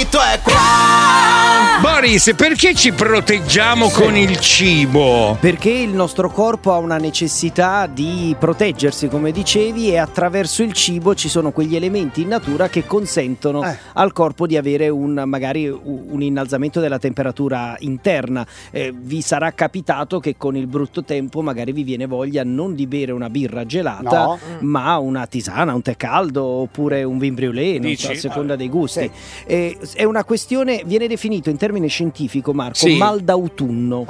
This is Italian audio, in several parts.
preferito è qua. Boris, perché ci proteggiamo con il cibo? Perché il nostro corpo ha una necessità di proteggersi, come dicevi, e attraverso il cibo ci sono quegli elementi in natura che consentono al corpo di avere magari un innalzamento della temperatura interna. Vi sarà capitato che con il brutto tempo magari vi viene voglia non di bere una birra gelata, ma una tisana, un tè caldo oppure un vin brûlé, non so, a seconda dei gusti. È una questione, viene definito in termine scientifico, Marco, mal d'autunno.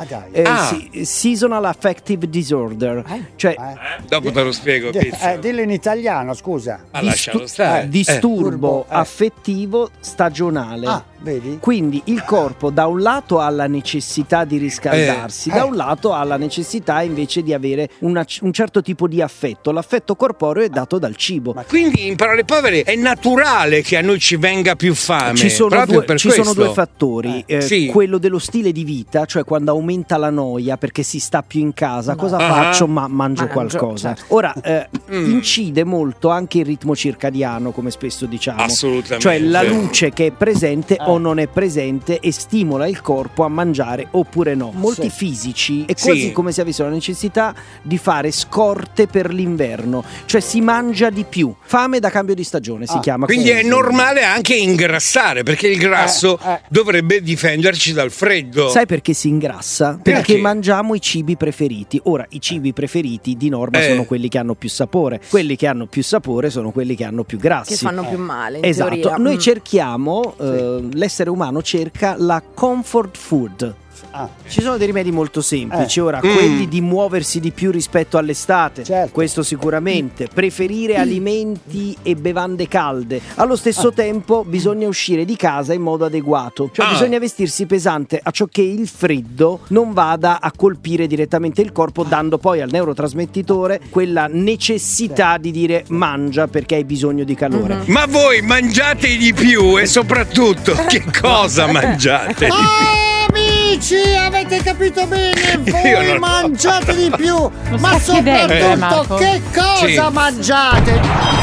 Seasonal affective disorder. Dopo te lo spiego, Pizza. Dillo in italiano, scusa. Lascialo stare. Disturbo affettivo stagionale. Vedi? Quindi il corpo da un lato ha la necessità di riscaldarsi, da un lato ha la necessità invece di avere un certo tipo di affetto. L'affetto corporeo è dato dal cibo. Quindi, in parole povere, è naturale che a noi ci venga più fame. Ci sono due fattori. Sì. Quello dello stile di vita, cioè quando aumenta la noia perché si sta più in casa, cosa faccio? Mangio qualcosa. Certo. Ora, incide molto anche il ritmo circadiano, come spesso diciamo. Assolutamente. Cioè la luce che è presente o non è presente e stimola il corpo a mangiare oppure no. Molti fisici è quasi come se avessero la necessità di fare scorte per l'inverno, cioè si mangia di più. Fame da cambio di stagione si chiama. Quindi è normale anche ingrassare, perché il grasso dovrebbe difenderci dal freddo. Sai perché si ingrassa? Perché mangiamo i cibi preferiti. Ora, i cibi preferiti di norma sono quelli che hanno più sapore. Quelli che hanno più sapore sono quelli che hanno più grassi, che fanno più male, in esatto. teoria. Noi cerchiamo l'essere umano cerca la comfort food. Ci sono dei rimedi molto semplici. Ora, quelli di muoversi di più rispetto all'estate, questo sicuramente. Preferire alimenti e bevande calde. Allo stesso tempo bisogna uscire di casa in modo adeguato, cioè bisogna vestirsi pesante a ciò che il freddo non vada a colpire direttamente il corpo, dando poi al neurotrasmettitore quella necessità di dire mangia perché hai bisogno di calore. Ma voi mangiate di più e soprattutto che cosa mangiate di più? Amici, avete capito bene, voi mangiate di più, ma soprattutto che cosa mangiate?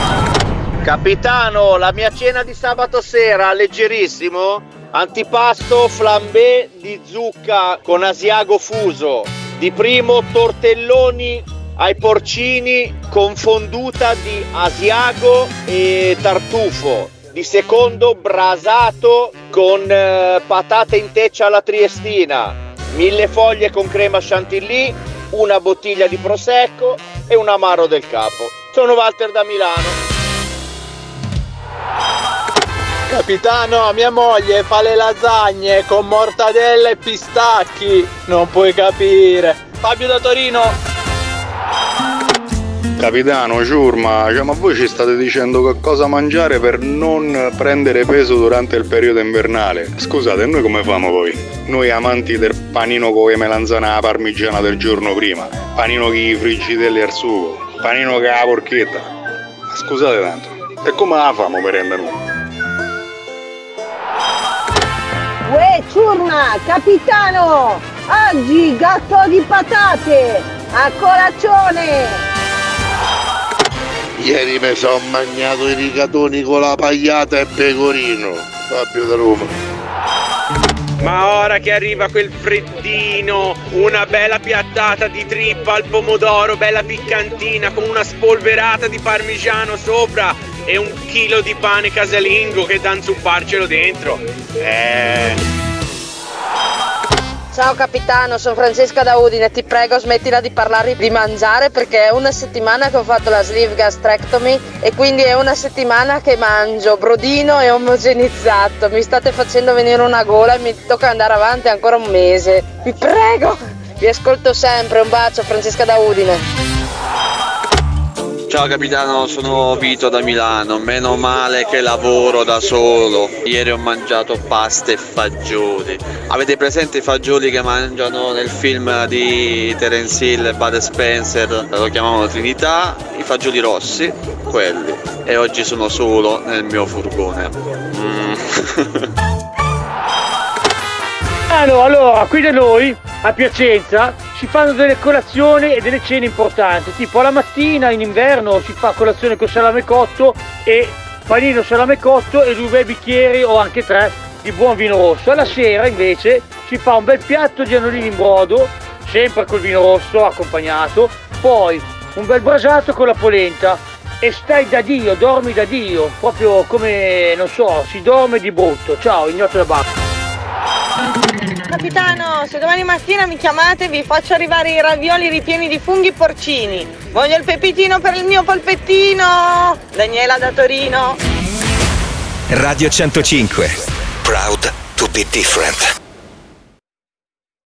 Capitano, la mia cena di sabato sera, leggerissimo, antipasto flambé di zucca con asiago fuso, di primo tortelloni ai porcini con fonduta di asiago e tartufo, di secondo brasato con patate in teccia alla triestina, 1000 foglie con crema chantilly, una bottiglia di prosecco e un amaro del capo. Sono Walter da Milano. Capitano, mia moglie fa le lasagne con mortadella e pistacchi, non puoi capire. Fabio da Torino. Capitano, ciurma, ma voi ci state dicendo che cosa mangiare per non prendere peso durante il periodo invernale? Scusate, noi come famo poi? Noi amanti del panino con le melanzane alla parmigiana del giorno prima, panino con i friggitelli al sugo, panino con la porchetta. Ma scusate tanto, e come la famo per rendere noi? Uè, ciurma, capitano! Oggi gatto di patate! A colazione! Ieri mi sono mangiato i rigatoni con la pagliata e pecorino. Fabio da Roma. Ma ora che arriva quel freddino, una bella piattata di trippa al pomodoro, bella piccantina, con una spolverata di parmigiano sopra e un chilo di pane casalingo che da inzupparcelo dentro. Ciao capitano, sono Francesca da Udine, ti prego smettila di parlare di mangiare perché è una settimana che ho fatto la sleeve gastrectomy e quindi è una settimana che mangio brodino e omogenizzato, mi state facendo venire una gola e mi tocca andare avanti ancora un mese, vi prego, vi ascolto sempre, un bacio, Francesca da Udine. Ciao capitano, sono Vito da Milano, meno male che lavoro da solo, ieri ho mangiato pasta e fagioli. Avete presente i fagioli che mangiano nel film di Terence Hill e Bud Spencer, lo chiamavano Trinità, i fagioli rossi, quelli, e oggi sono solo nel mio furgone. Allora, qui da noi, a Piacenza, si fanno delle colazioni e delle cene importanti, tipo alla mattina in inverno si fa colazione con salame cotto e panino salame cotto e 2 bei bicchieri o anche 3 di di buon vino rosso. Alla sera invece si fa un bel piatto di annolini in brodo, sempre col vino rosso accompagnato, poi un bel brasato con la polenta e stai da Dio, dormi da Dio, proprio come, non so, si dorme di brutto. Ciao, Ignoto da Bacco. Capitano, se domani mattina mi chiamate vi faccio arrivare i ravioli ripieni di funghi porcini. Voglio il pepitino per il mio polpettino. Daniela da Torino. Radio 105. Proud to be different.